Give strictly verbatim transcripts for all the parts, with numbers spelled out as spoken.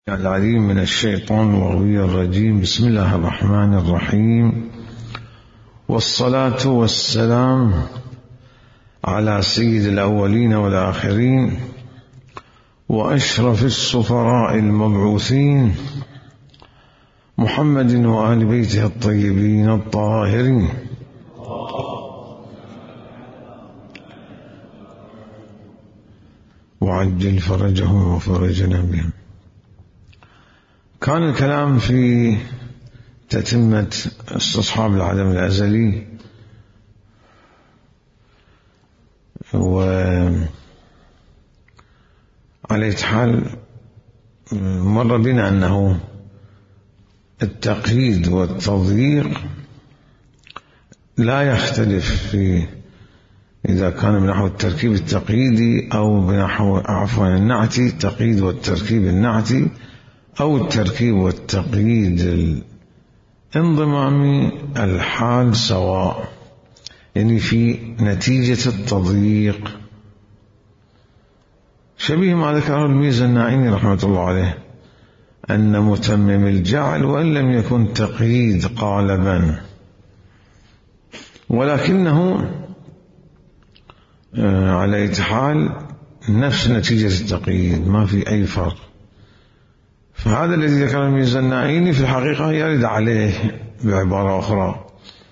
العليم من الشيطان الغوي الرجيم. بسم الله الرحمن الرحيم، والصلاة والسلام على سيد الأولين والآخرين وأشرف السفراء المبعوثين محمد وآل بيته الطيبين الطاهرين. وعجل فرجهم وفرجنا بهم. كان الكلام في تتمة استصحاب العدم الأزلي، وعلى حال مر بنا أنه التقييد والتضييق لا يختلف في إذا كان بنحو التركيب التقييدي أو بنحو عفوا النعتي، التقييد والتركيب النعتي أو التركيب والتقييد الانضمامي، الحال سواء، يعني في نتيجة التضييق شبيه ما ذكره الميزانعيني رحمة الله عليه، أن متمم الجعل وإن لم يكن تقييد قالبا ولكنه على أي حال نفس نتيجة التقييد، ما في أي فرق. فهذا الذي ذكر الميزانعيني في الحقيقة يرد عليه بعبارة أخرى،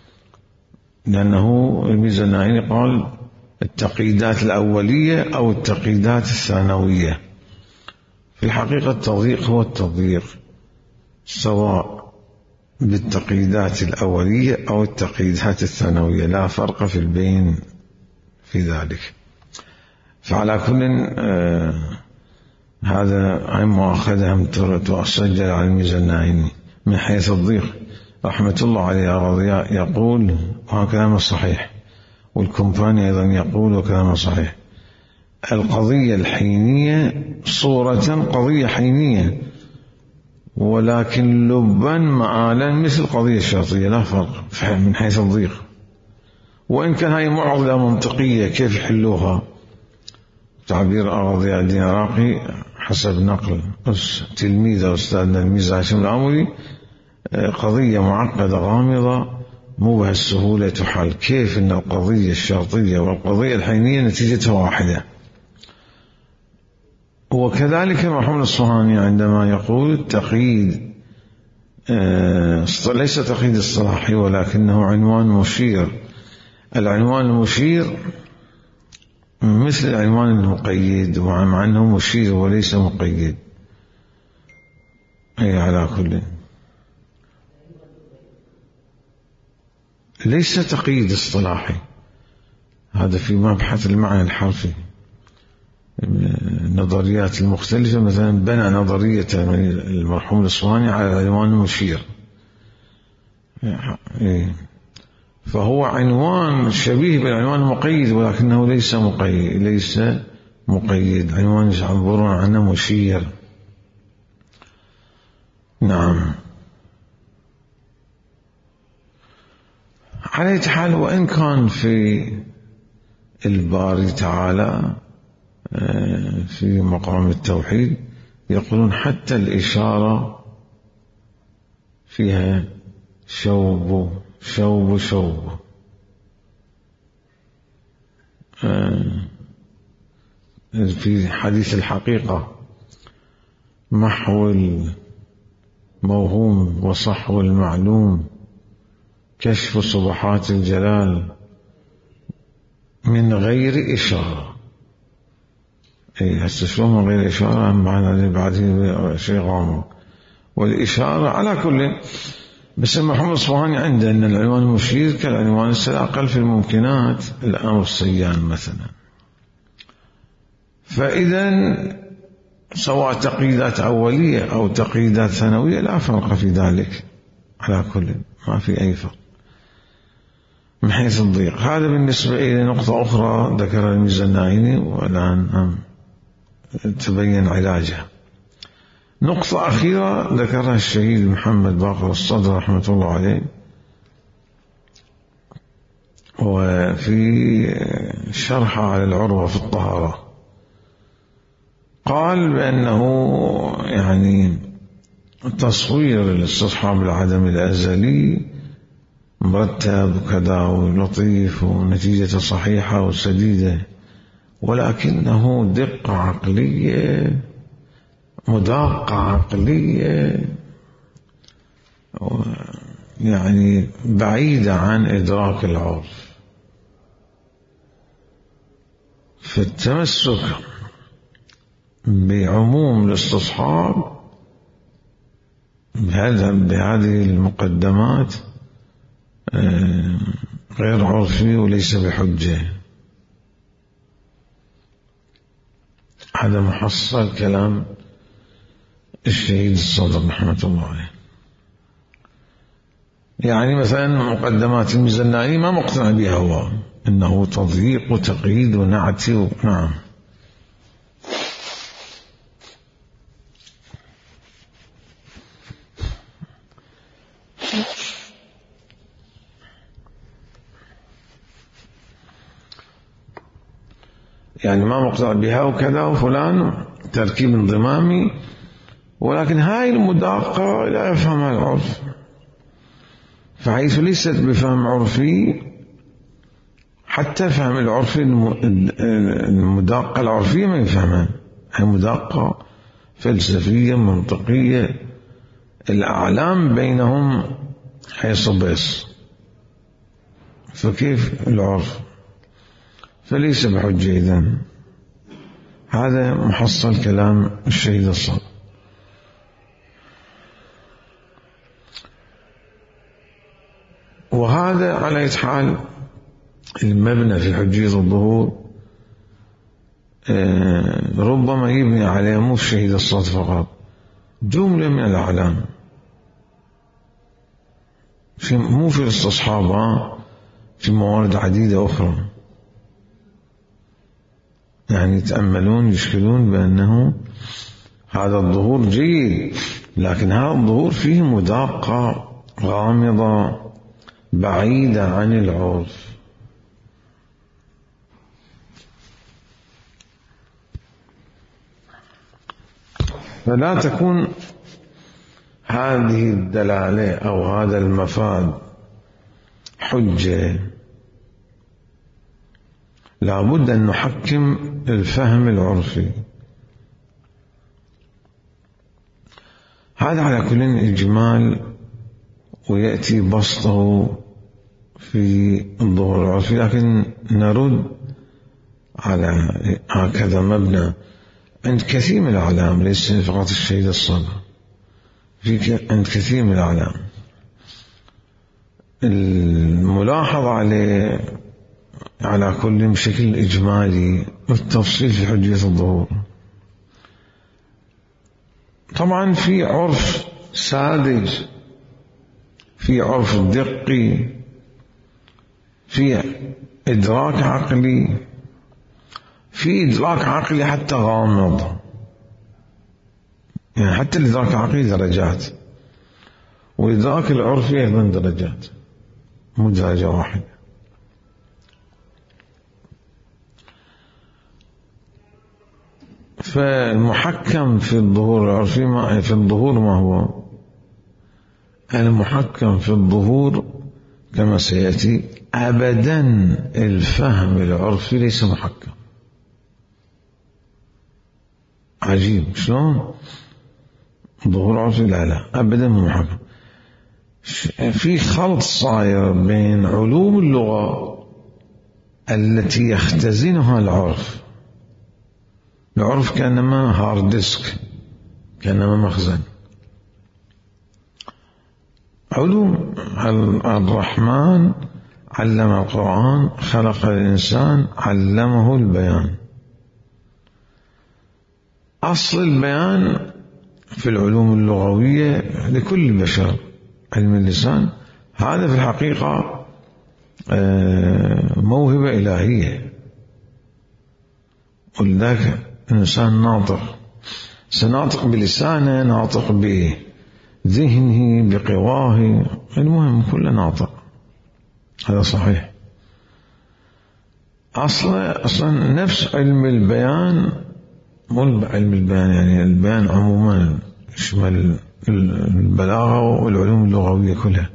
لأنه الميزانعيني قال التقييدات الأولية أو التقييدات الثانوية. في الحقيقة التضييق هو التضييق، سواء بالتقييدات الأولية أو التقييدات الثانوية، لا فرق في البين في ذلك. فعلى كل آه هذا عن مؤاخذة تسجل على الميزانعيني من حيث الضيق رحمة الله عليه رضي يقول، وهذا كلام صحيح، والكمباني أيضا يقول وكلام صحيح، القضية الحينية صورة قضية حينية، ولكن لبا مآلا مثل القضية الشرطية، لا فرق من حيث الضيق. وإن كان هاي معضلة منطقية كيف يحلوها، تعبير ضياء الدين العراقي حسب نقل تلميذ أستاذنا الميزة هاشم العمري، قضية معقدة غامضة مو بهالسهولة تحل. كيف أن القضية الشرطية والقضية الحينية نتيجتها واحدة؟ وكذلك محمد الصهاني عندما يقول التقييد ليس تقييد اصطلاحي ولكنه عنوان مشير، العنوان المشير مثل العنوان المقيد، ومع أنه مشير وليس مقيد. أي على كل ليس تقييد اصطلاحي، هذا في مبحث المعنى الحرفي. النظريات المختلفة مثلا بنى نظرية المرحوم الإصفهاني على العنوان المشير، فهو عنوان شبيه بالعنوان المقيد ولكنه ليس مقيد، ليس مقيد، عنوان يعبرون عنه مشير. نعم. على أي حال، وإن كان في الباري تعالى في مقام التوحيد يقولون حتى الإشارة فيها شوب شوب شوب في حديث الحقيقة، محو الموهوم وصحو المعلوم، كشف صبحات الجلال من غير إشارة. أي هسه شلون من غير إشارة؟ معنى اللي بعده شيء غامض. والإشارة على كل، بس محمد الصهاني عنده أن العنوان المشير كالعنوان الأقل في الممكنات، الأمر الصيان مثلا. فإذا سواء تقييدات أولية أو تقييدات ثانوية لا فرق في ذلك، على كل ما في أي فرق من حيث الضيق. هذا بالنسبة إلى نقطة أخرى ذكر الميزانعيني والآن تبين علاجها. نقطة أخيرة ذكرها الشهيد محمد باقر الصدر رحمة الله عليه، وفي شرح على العروة في الطهارة قال بأنه يعني تصوير الاستصحاب العدم الأزلي مرتب وكذا ولطيف ونتيجة صحيحة وسديدة، ولكنه دقة عقلية مداقة عقلية يعني بعيدة عن إدراك العرف. فالتمسك بعموم الاستصحاب بهذه المقدمات غير عرفي وليس بحجة. هذا محصل كلام الشهيد الصدر رحمة الله عليه. يعني مثلا مقدمات المزناني ما مقتنع بها هو، إنه تضييق وتقييد ونعت. نعم. يعني ما مقتنع بها وكذا وفلان تركيب انضمامي، ولكن هاي المداقة لا يفهمها العرف، فحيث ليست بفهم عرفي حتى الفهم العرفي المداقة العرفية ما يفهمها، هي مداقة فلسفية منطقية الأعلام بينهم حيث بس، فكيف العرف؟ فليس بحجة. إذن هذا محصل كلام الشهيد الصدر. وهذا على حال المبنى في حجية الظهور ربما يبني عليه مو الشهيد الصدر فقط، جملة من الأعلام في مو في الاستصحاب، في موارد عديدة أخرى. يعني يتأملون يشكلون بأنه هذا الظهور جيد، لكن هذا الظهور فيه مداقة غامضة بعيدة عن العرف. فلا تكون هذه الدلالة أو هذا المفاد حجة، لابد أن نحكم الفهم العرفي. هذا على كل إجمال، ويأتي بسطه في الظهور العرفي، لكن نرد على هكذا مبنى عند كثير من الأعلام، ليس فقط الشهيد الصدر، في عند كثير من الأعلام. الملاحظة عليه على كل بشكل إجمالي والتفصيل في حجية الظهور. طبعا في عرف ساذج، في عرف دقي، في إدراك عقلي، في إدراك عقلي حتى غامض. يعني حتى الإدراك العقلي درجات، وإدراك العرفي أيضا درجات، مو درجة واحدة. فالمحكم في الظهور العرفي ما في الظهور ما هو المحكم في الظهور كما سيأتي أبدا الفهم العرفي ليس محكم. عجيب شلون ظهور عرفي؟ لا لا أبدا محكم. في خلط صاير بين علوم اللغة التي يختزنها العرف. العرف كأنما هارد ديسك، كأنما مخزن. علوم الرحمن علم القرآن، خلق الإنسان، علمه البيان. أصل البيان في العلوم اللغوية لكل البشر، علم اللسان هذا في الحقيقة موهبة إلهية، ولذلك الإنسان ناطق، سناطق بلسانه، ناطق بذهنه، بقواه، المهم كله ناطق، هذا صحيح. أصلا أصلا نفس علم البيان مو علم البيان، يعني البيان عموما يشمل البلاغة والعلوم اللغوية كلها.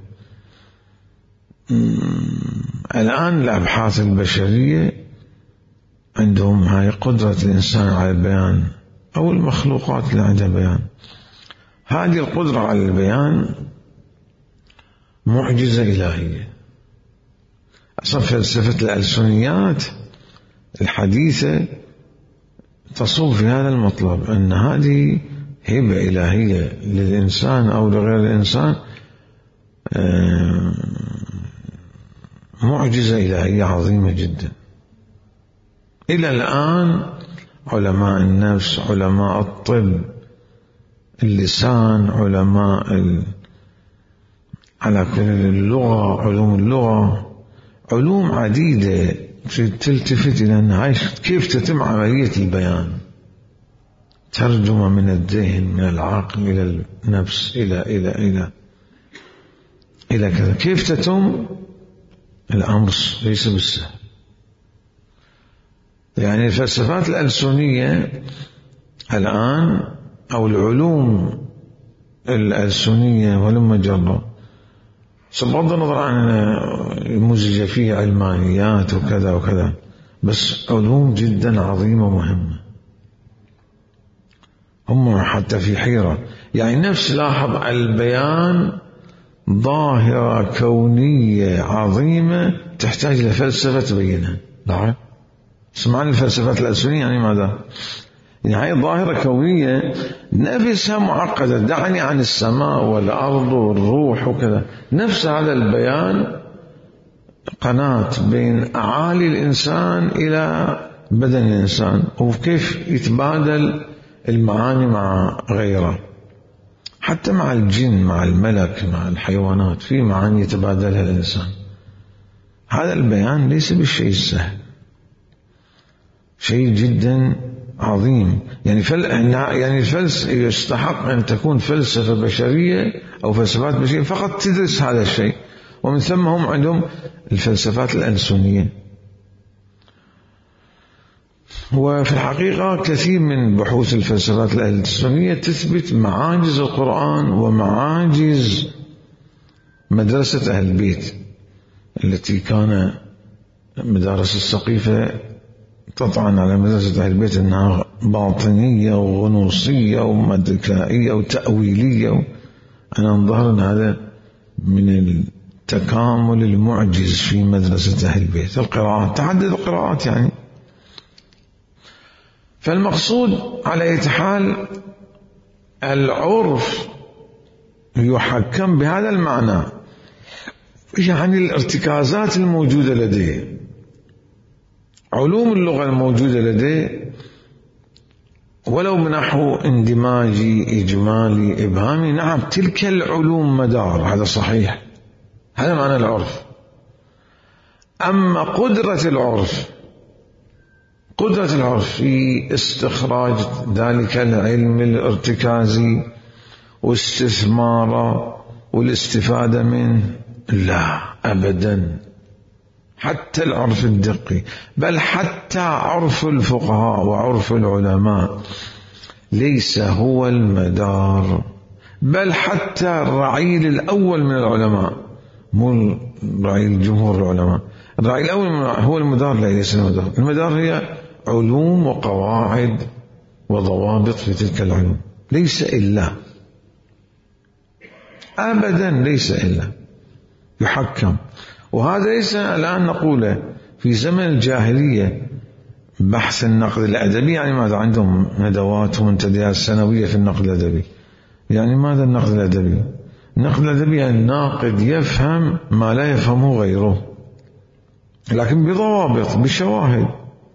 الآن الأبحاث البشرية عندهم هاي قدرة الإنسان على البيان، أو المخلوقات اللي عندها بيان. هذه القدرة على البيان معجزة إلهية. أصلا فلسفة الألسنيات الحديثة تصب في هذا المطلب، أن هذه هبة إلهية للإنسان أو لغير الإنسان، معجزة إلهية عظيمة جدا. إلى الآن علماء النفس، علماء الطب، اللسان، علماء ال... على كل اللغة، علوم اللغة، علوم عديدة تلتفت إلى أنها كيف تتم عملية البيان، ترجمة من الذهن، من العقل إلى النفس، إلى إلى إلى إلى كذا، كيف تتم الأمر ليس بالسهل. يعني الفلسفات الألسنية الآن أو العلوم الألسنية ولما جرى، بغض النظر عن المزج فيه علمانيات وكذا وكذا، بس علوم جدا عظيمة ومهمة. هم حتى في حيرة، يعني نفس لاحظ البيان ظاهرة كونية عظيمة تحتاج إلى فلسفة تبينها. نعم، سمعنا الفلسفات الألسنية يعني ماذا؟ يعني هاي ظاهرة كونية نفسها معقدة، دعني عن السماء والأرض والروح وكذا. نفس هذا البيان قناة بين أعالي الإنسان إلى بدن الإنسان، وكيف يتبادل المعاني مع غيره، حتى مع الجن، مع الملك، مع الحيوانات، في معاني يتبادلها الإنسان. هذا البيان ليس بالشيء السهل، شيء جدا عظيم. يعني فل... يعني الفلسفة يستحق أن تكون فلسفة بشرية أو فلسفات بشرية فقط تدرس هذا الشيء، ومن ثم هم عندهم الفلسفات الألسنية. وفي الحقيقة كثير من بحوث الفلسفات الألسنية تثبت معاجز القرآن ومعاجز مدرسة أهل البيت التي كان مدارس السقيفة تطعن على مدرسة أهل البيت أنها باطنية وغنوصية ومدركائية وتأويلية. أنا انظر أن هذا من التكامل المعجز في مدرسة أهل البيت. القراءات، تعدد القراءات يعني. فالمقصود على أي حال العرف يحكم بهذا المعنى، يعني الارتكازات الموجودة لديه، علوم اللغة الموجودة لديه، ولو بنحو اندماجي إجمالي إبهامي، نعم تلك العلوم مدار، هذا صحيح، هذا معنى العرف. أما قدرة العرف، قدرة العرف في استخراج ذلك العلم الارتكازي واستثماره والاستفادة منه، لا أبدا. حتى العرف الدقي، بل حتى عرف الفقهاء وعرف العلماء ليس هو المدار، بل حتى الرعيل الأول من العلماء، مو رعيل جمهور العلماء، الرعيل الأول هو المدار، لا ليس المدار. المدار هي علوم وقواعد وضوابط في تلك العلوم، ليس إلا، أبدا ليس إلا يحكم. وهذا ليس الآن نقوله في زمن الجاهلية بحث النقد الأدبي، يعني ماذا عندهم ندوات ومنتديات سنوية في النقد الأدبي. يعني ماذا النقد الأدبي؟ النقد الأدبي يعني الناقد يفهم ما لا يفهمه غيره، لكن بضوابط، بشواهد.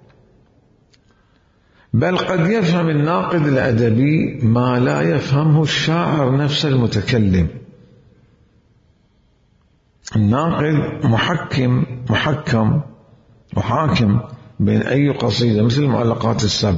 بل قد يفهم الناقد الأدبي ما لا يفهمه الشاعر نفسه المتكلم. الناقد محكم محكم وحاكم بين أي قصيدة، مثل المعلقات السبع،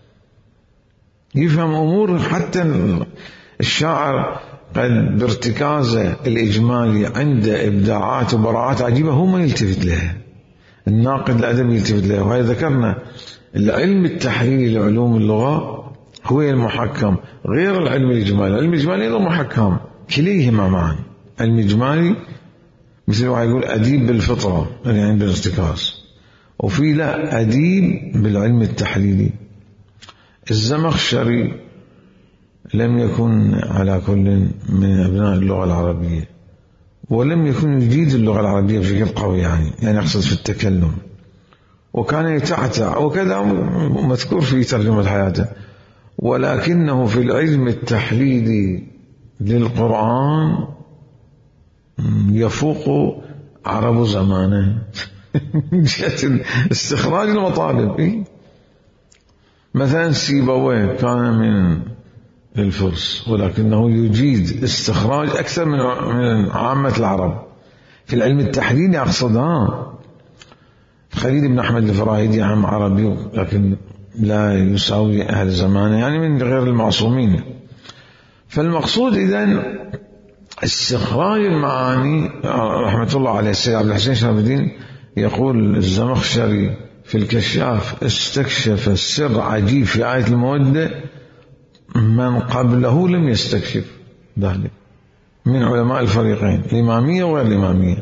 يفهم أمور حتى الشاعر قد بارتكازه الإجمالي عنده إبداعات وبراعات عجيبة هو ما يلتفت لها، الناقد الأدبي يلتفت له. وهي ذكرنا العلم التحليلي لعلوم اللغة هو المحكم غير العلم الإجمالي. العلم الإجمالي له محكم كليهما معا. علم إجمالي مثل واحد يقول أديب بالفطرة يعني عند الارتكاز، وفي لا أديب بالعلم التحليلي. الزمخشري لم يكن على كل من أبناء اللغة العربية، ولم يكن يجيد اللغة العربية بشكل قوي، يعني يعني أقصد في التكلم، وكان يتعتع وكذا مذكور في ترجمة حياته، ولكنه في العلم التحليلي للقرآن يفوق عرب زمانه من جهة استخراج المطالب. مثلا سيبويه كان من الفرس، ولكنه يجيد استخراج أكثر من عامة العرب في العلم التحليلي. أقصدها خليل بن أحمد الفراهيدي عام عربي، لكن لا يساوي أهل زمانه، يعني من غير المعصومين. فالمقصود إذن استخراج المعاني. رحمة الله عليه السيد عبد الحسين شرف الدين يقول الزمخشري في الكشاف استكشف السر عجيب في آية المودة من قبله لم يستكشف ذلك من علماء الفريقين الإمامية وغير الإمامية.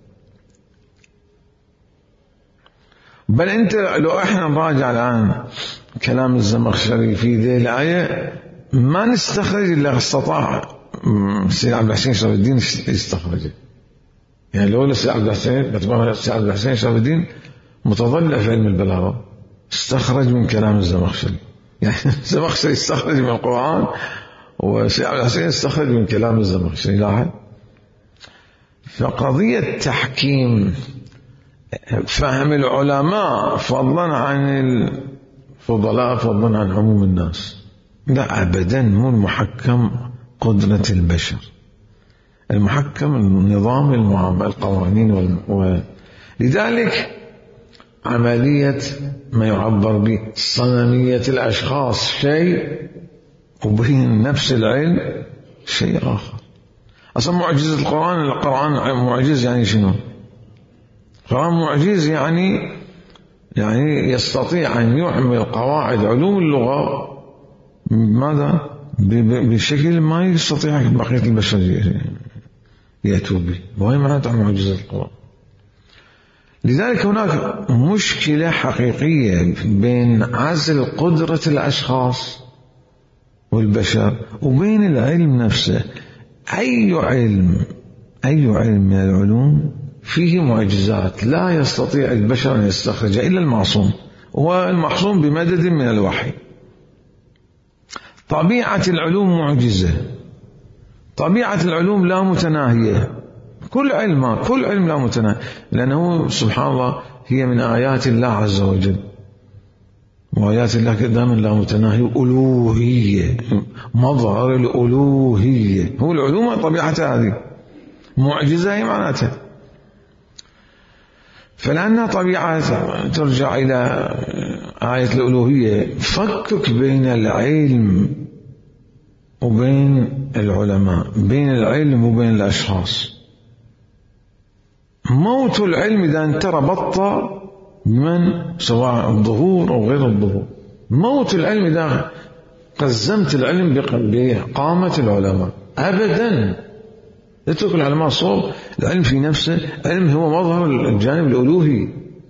بل أنت لو إحنا نراجع الآن كلام الزمخشري في ذي الآية ما نستخرج إلا استطاع السيد عبد الحسين شرف الدين يستخرجه. يعني لو السيد عبد الحسين السيد عبد الحسين شرف الدين متضلع في علم البلاغة، استخرج من كلام الزمخشري. يعني الزمخشري استخرج من القرآن، والسيد عبد الحسين استخرج من كلام الزمخشري. لاحظ. فقضية تحكيم فهم العلماء فضلا عن الفضلاء فضلا عن عموم الناس، لا أبدا، مو المحكم قدرة البشر، المحكم النظام المعامل القوانين وال... لذلك عملية ما يعبر به صنمية الأشخاص شيء، وبين نفس العلم شيء آخر. أصلا معجزة القرآن، القرآن معجز يعني شنو؟ القرآن معجز يعني يعني يستطيع أن يعمل قواعد علوم اللغة ماذا؟ بشكل ما يستطيع بقية البشر يأتوا به، وهي معناتها معجزة القرآن. لذلك هناك مشكلة حقيقية بين عزل قدرة الأشخاص والبشر وبين العلم نفسه. أي علم أي علم من العلوم فيه معجزات لا يستطيع البشر أن يستخرجها إلا المعصوم، والمعصوم بمدد من الوحي. طبيعة العلوم معجزة، طبيعة العلوم لا متناهية، كل علم كل علم لا متناهي، لأنه سبحان الله هي من آيات الله عز وجل، وآيات الله دائما لا متناهية، ألوهية، مظهر الألوهية هو العلوم طبيعتها هذه، معجزة هي معناتها. فلأنها طبيعة ترجع إلى آية الألوهية، فكك بين العلم وبين العلماء، بين العلم وبين الأشخاص. موت العلم إذا أنت ربطت من سواء الظهور أو غير الظهور، موت العلم إذا قزمت العلم بقامة العلماء أبدا. اترك العلماء صوب، العلم في نفسه علم هو مظهر الجانب الألوهي.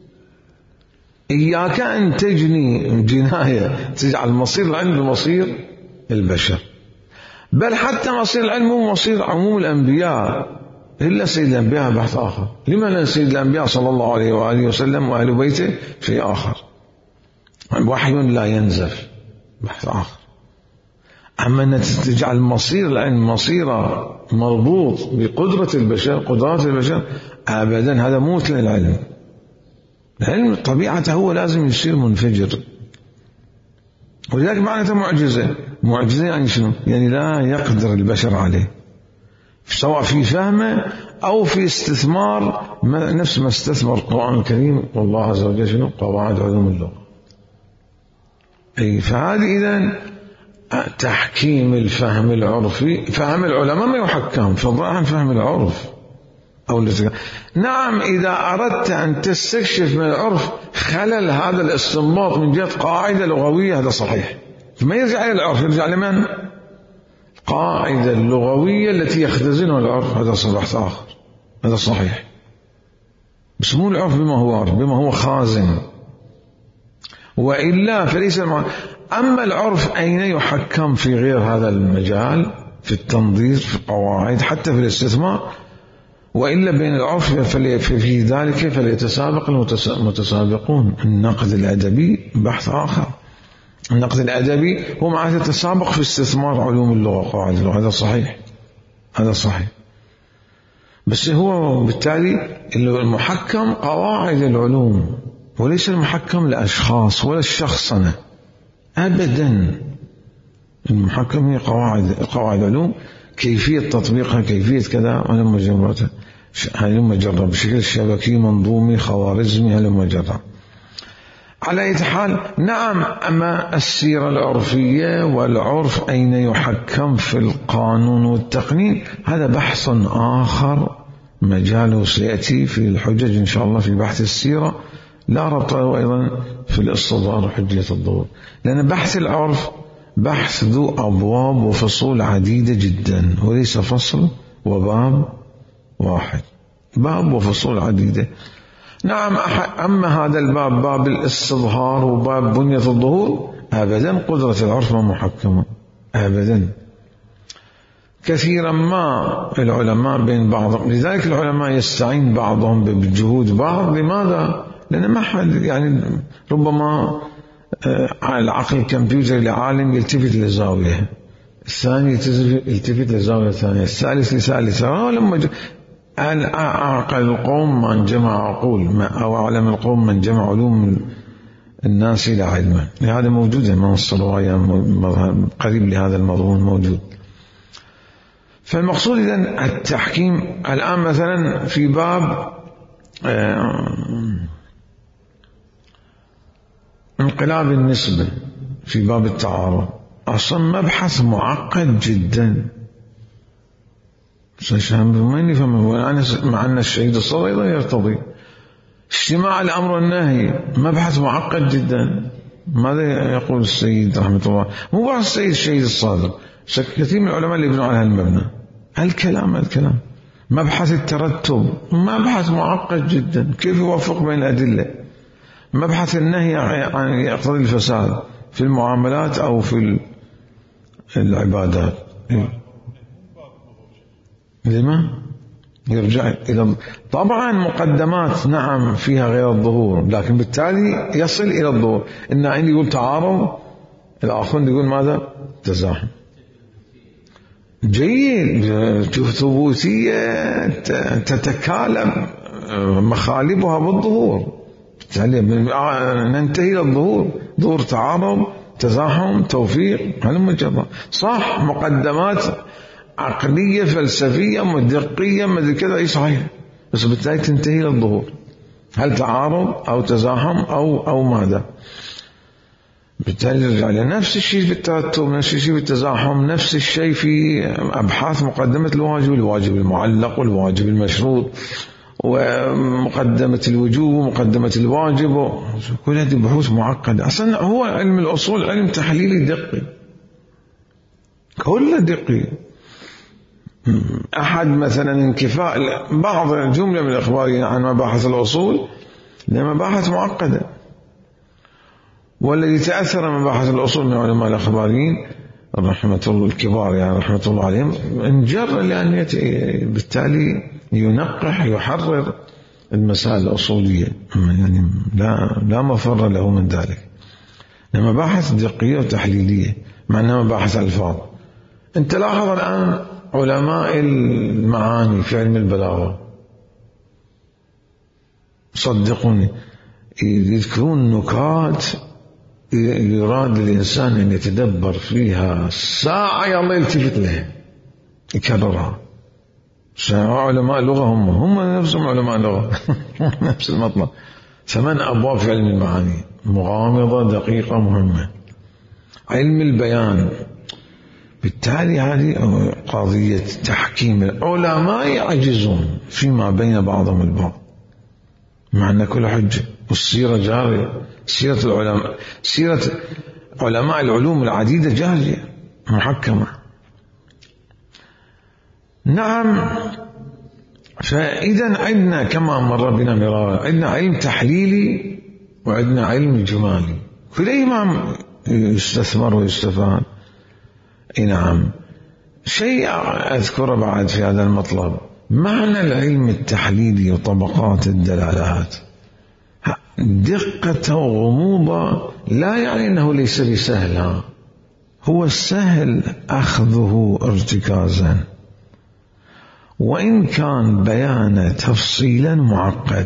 إياك أن تجني جناية تجعل مصير العلم بمصير البشر، بل حتى مصير العلم هو مصير عموم الأنبياء، إلا سيد الأنبياء بحث آخر. لما لأن سيد الأنبياء صلى الله عليه وآله وسلم وأهل بيته شيء آخر، وحي لا ينزف بحث آخر. أما أن تجعل مصير العلم مصيره مربوط بقدرة البشر، قدرات البشر، أبدا، هذا موت للعلم. العلم طبيعته هو لازم يصير منفجر، ولذلك معناته معجزة. معجزة يعني شنو؟ يعني لا يقدر البشر عليه، سواء في فهمه أو في استثمار نفس ما استثمر القرآن الكريم والله عز وجل شنو؟ قواعد علوم اللغة. أي فهذه إذن تحكيم الفهم العرفي. فهم العلماء ما يحكم، فضلا عن فهم العرف. أو نعم إذا أردت أن تستكشف من العرف خلل هذا الاستنباط من جهة قاعدة لغوية هذا صحيح، ما يرجع إلى العرف، يرجع لمن؟ القاعدة اللغوية التي يختزنها العرف، هذا بحث آخر، هذا صحيح. بس مو العرف بما هو عرف، بما هو خازن، وإلا فليس المعنى. أما العرف أين يحكم في غير هذا المجال، في التنظير، في القواعد، حتى في الاستثمار، وإلا بين العرف في ذلك فليتسابق المتسابقون. النقد الأدبي بحث آخر، النقد الأدبي هو معناته التسابق في استثمار علوم اللغة، قواعد اللغة، هذا صحيح، هذا صحيح. بس هو بالتالي المحكم قواعد العلوم، وليس المحكم لأشخاص ولا الشخصنة أبدا. المحكم هي قواعد قواعد علوم، كيفية تطبيقها، كيفية كذا، هلم جربتها، هلم جرب بشكل شبكي منظومي خوارزمي، هلم جرب. على أي حال نعم، أما السيرة العرفية والعرف أين يحكم في القانون والتقنين، هذا بحث آخر مجاله سيأتي في الحجج إن شاء الله في بحث السيرة، لا ربط له أيضا في الاستظهار وحجية الظهور، لأن بحث العرف بحث ذو أبواب وفصول عديدة جدا، وليس فصل وباب واحد، باب وفصول عديدة. نعم، أما هذا الباب باب الاستظهار وباب بنية الظهور، أبدا قدرة العرف ما محكمة أبدا. كثيرا ما العلماء بين بعضهم، لذلك العلماء يستعين بعضهم بجهود بعض. لماذا؟ لأن ما حد يعني ربما العقل الكمبيوتري لعالم يلتفت لزاوية، الثاني يلتفت لزاوية ثانية، الثالث لثالثة. لما أعقل القوم من جمع عقول، أو أعلم القوم من جمع علوم الناس إلى علما. هذا موجود من الصلوية قريب لهذا المضمون موجود. فالمقصود إذن التحكيم الآن مثلا في باب انقلاب النسبة، في باب التعارض، أصلا مبحث معقد جدا. من يفهم؟ مع أن الشهيد الصغير أيضا يرتضي اجتماع الأمر والنهي، مبحث معقد جدا. ماذا يقول السيد رحمة الله؟ مو بعض السيد الشهيد الصادق، كثير من العلماء اللي يبنوا على هالمبنى. الكلام الكلام مبحث الترتب مبحث معقد جدا، كيف يوفق بين الأدلة. مبحث النهي عن يقتضي الفساد في المعاملات أو في العبادات، لما يرجع إلى طبعا مقدمات نعم فيها غير الظهور، لكن بالتالي يصل إلى الظهور. إن عندي يقول تعارض، الآخرون يقول ماذا؟ تزاحم. جيد، ثبوتية تتكالب مخالبها بالظهور، ننتهي إلى الظهور، ظهور تعارض تزاحم توفيق، هل مجرد صح. مقدمات عقلية فلسفية مدقية مدري كذا، أي صحيح، بس بالتالي تنتهي إلى الظهور، هل تعارض أو تزاحم أو أو ماذا. بالتالي نرجع لنفس الشيء في الترتب، نفس الشيء في التزاحم، نفس الشيء في أبحاث مقدمة الواجب، الواجب المعلق والواجب المشروط، ومقدمة الوجوب ومقدمة الواجب، كل هذه بحوث معقدة. أصلا هو علم الأصول علم تحليلي دقي، كله دقي. أحد مثلا انكفاء بعض جملة من الإخباريين عن مباحث الأصول لمباحث معقدة، والذي تأثر مباحث الأصول من علماء الإخباريين رحمة الله الكبار يعني رحمة الله عليهم انجر، لأن بالتالي ينقح يحرر المسائل الأصولية، يعني لا لا مفر له من ذلك. مباحث دقية وتحليلية، مع أنها مباحث ألفاظ. أنت لاحظ الآن علماء المعاني في علم البلاغة، صدقوني يذكرون نكات يراد الإنسان أن يتدبر فيها ساعة يلا يلتفت لها يكررها. علماء لغة هم هم نفسهم علماء لغة نفس المطلب. ثمان أبواب في علم المعاني مغامضة دقيقة مهمة. علم البيان بالتالي هذه قضية تحكيم العلماء يعجزون فيما بين بعضهم البعض، مع أن كل حجة والسيرة جارية. سيرة العلماء، سيرة علماء العلوم العديدة جارية محكمة. نعم. فإذا عندنا كما مر بنا مرارا، عندنا علم تحليلي وعندنا علم إجمالي، كلهما يستثمر ويستفاد. نعم. شيء أذكره بعد في هذا المطلب، معنى العلم التحليلي وطبقات الدلالات دقة وغموضة لا يعني أنه ليس بسهل، هو سهل أخذه ارتكازا، وإن كان بيان تفصيلا معقد.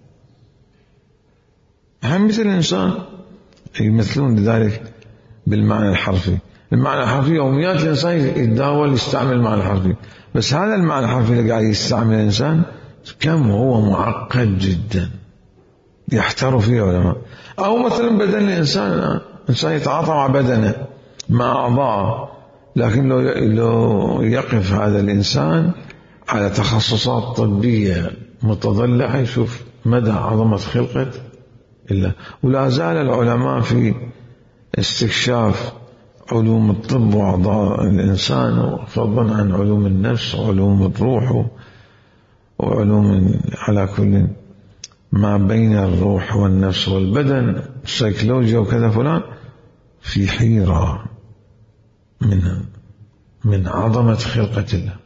هم مثل الإنسان يمثلون لذلك بالمعنى الحرفي. المعنى الحرفي يوميات الإنسان يتداول يستعمل المعنى الحرفي، بس هذا المعنى الحرفي اللي قاعد يستعمل الإنسان كم هو معقد جدا يحتار فيه علماء. أو مثلا بدن الإنسان، إنسان يتعاطى مع بدنه مع أعضاءه، لكن لو لو يقف هذا الإنسان على تخصصات طبية متضلعة يشوف مدى عظمة خلقة الله. ولا زال العلماء في استكشاف علوم الطب وأعضاء الإنسان، فضلا عن علوم النفس وعلوم الروح وعلوم على كل ما بين الروح والنفس والبدن، السيكولوجيا وكذا فلان، في حيرة من من عظمة خلقة الله.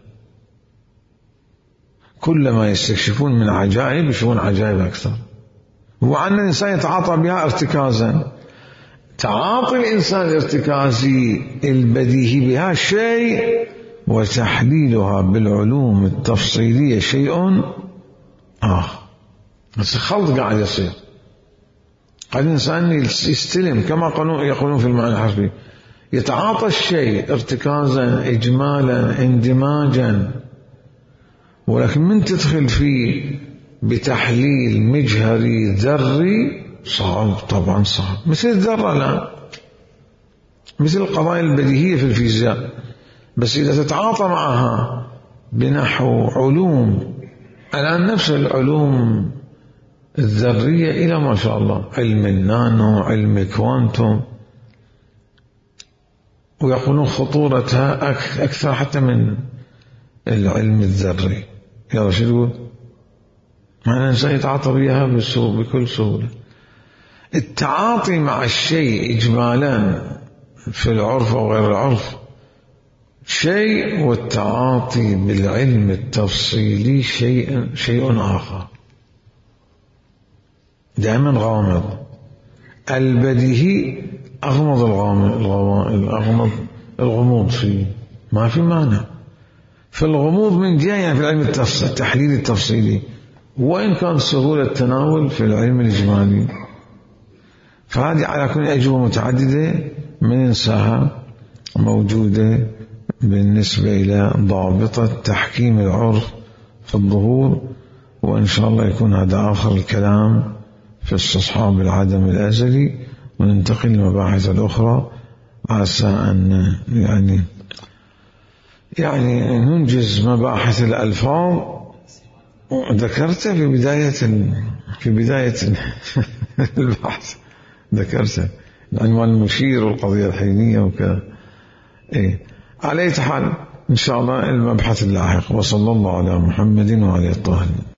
كلما يستكشفون من عجائب يشوفون عجائب أكثر، وأن الإنسان يتعاطى بها ارتكازا. تعاطي الإنسان الارتكازي البديهي بها شيء، وتحليلها بالعلوم التفصيلية شيء آخر. بس خلط قاعد يصير، قد الإنسان يستلم كما يقولون في المعنى الحرفي، يتعاطى الشيء ارتكازا إجمالا اندماجا، ولكن من تدخل فيه بتحليل مجهري ذري صعب، طبعا صعب، مثل الذرة الآن، مثل القضايا البديهية في الفيزياء. بس إذا تتعاطى معها بنحو علوم الآن نفس العلوم الذرية إلى ما شاء الله، علم النانو، علم كوانتوم، ويقولون خطورتها أكثر حتى من العلم الذري. يا شو تقول؟ معنى الإنسان يتعاطى بها بكل سهولة. التعاطي مع الشيء إجمالا في العرف وغير العرف شيء، والتعاطي بالعلم التفصيلي شيء شيء آخر. دائما غامض. البديهي أغمض الغامض، الغمض الغموض فيه ما في معنى. في الغموض من جهة يعني في العلم التحليلي التفصيلي، وإن كان سهولة التناول في العلم الإجمالي. فهذه على كل أجوبة متعددة من إنساها موجودة بالنسبة إلى ضابطة تحكيم العرف في الظهور. وإن شاء الله يكون هذا آخر الكلام في استصحاب العدم الأزلي، وننتقل للمباحث الأخرى عسى أن يعني يعني ننجز مباحث الألفاظ. ذكرت في بداية في بداية البحث، ذكرت العنوان المشير والقضية الحينية وكذا. إيه على أي حال إن شاء الله المبحث اللاحق. وصلى الله على محمد وعلى الطاهرين.